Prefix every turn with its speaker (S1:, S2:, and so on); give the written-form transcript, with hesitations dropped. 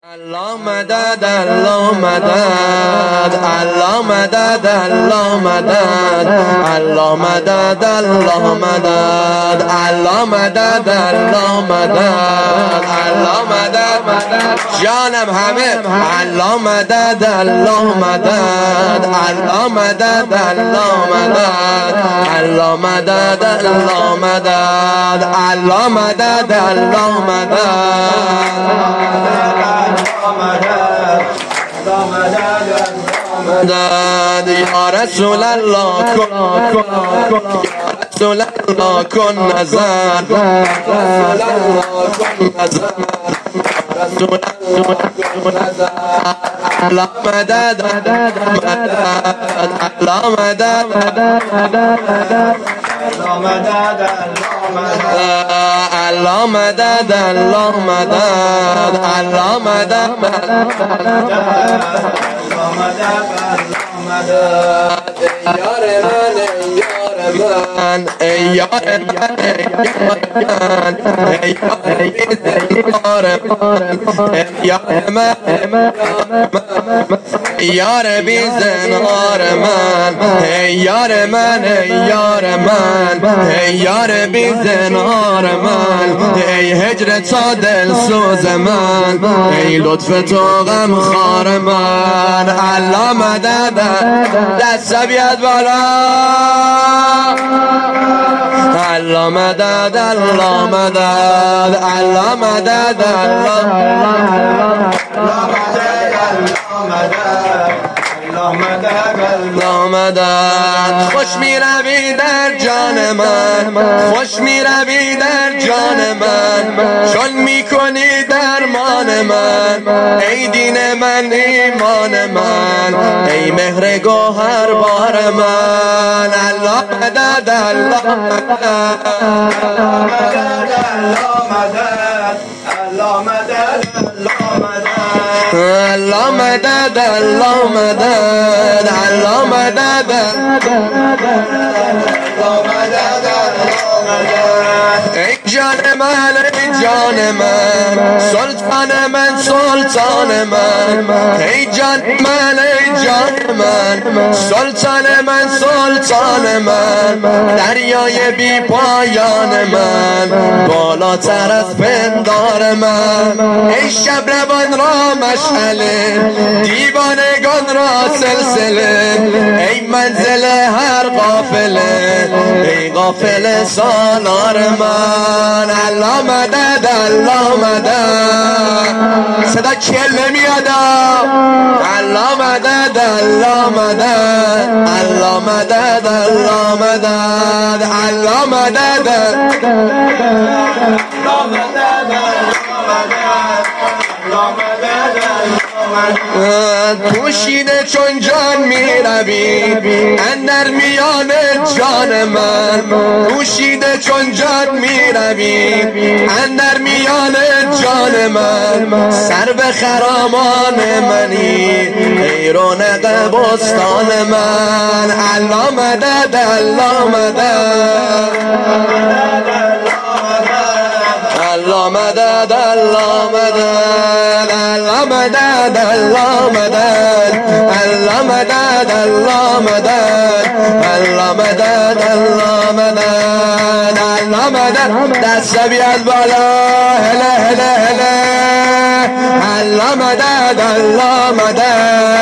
S1: الله مدد الله مدد الله مدد الله مدد الله مدد الله مدد الله مدد الله مدد الله مدد جانم همه الله مدد الله مدد الله مدد الله مدد الله مدد الله مدد الله مدد الله مدد یا رسول الله کن رسول الله کن نظر رسول الله کن نظر رسول الله کن نظر الله مدد الله مدد الله مدد الله مدد الله مدد یار من ای یار من یار بی زنهار من ای یار من ای یار من ای یار بی زنهار من ای هجر تا دل سوز من ای لطف تو غم خار من الله مدد دست بیاد بالا الله مدد الله مدد الله مدد الله مدد خوش می روی در جان من خوش می روی در جان من چون می کنی درمان من ای دین من ایمان من ای مهر گوهر بار من الله مدد الله مدد الله مدد الله مدد الله مدد الله مدد الله مدد ای جان من ای جان من سلطان من سلطان من ای جان من ای جان من سلطان من سلطان من دریای بی پایان من بالاتر از پندار من ای شب روان را مشعله دیوانگان را سلسله ای منزل هر قافله ای قافله سالار من الله مدد الله مدد صدا کل نمیاد الله مدد الله مدد الله مدد الله مدد الله مدد پوشیده چون جان می روی اندر میان جان من پوشیده چون جان می روی اندر میان جان من سر به خرامان منی ای رونق بستان من الله مدد الله مدد الله مدد الله مدد الله مدد الله مدد الله مدد الله مدد الله مدد الله مدد الله مدد دست بیاد بالا هله هله هله الله مدد الله مدد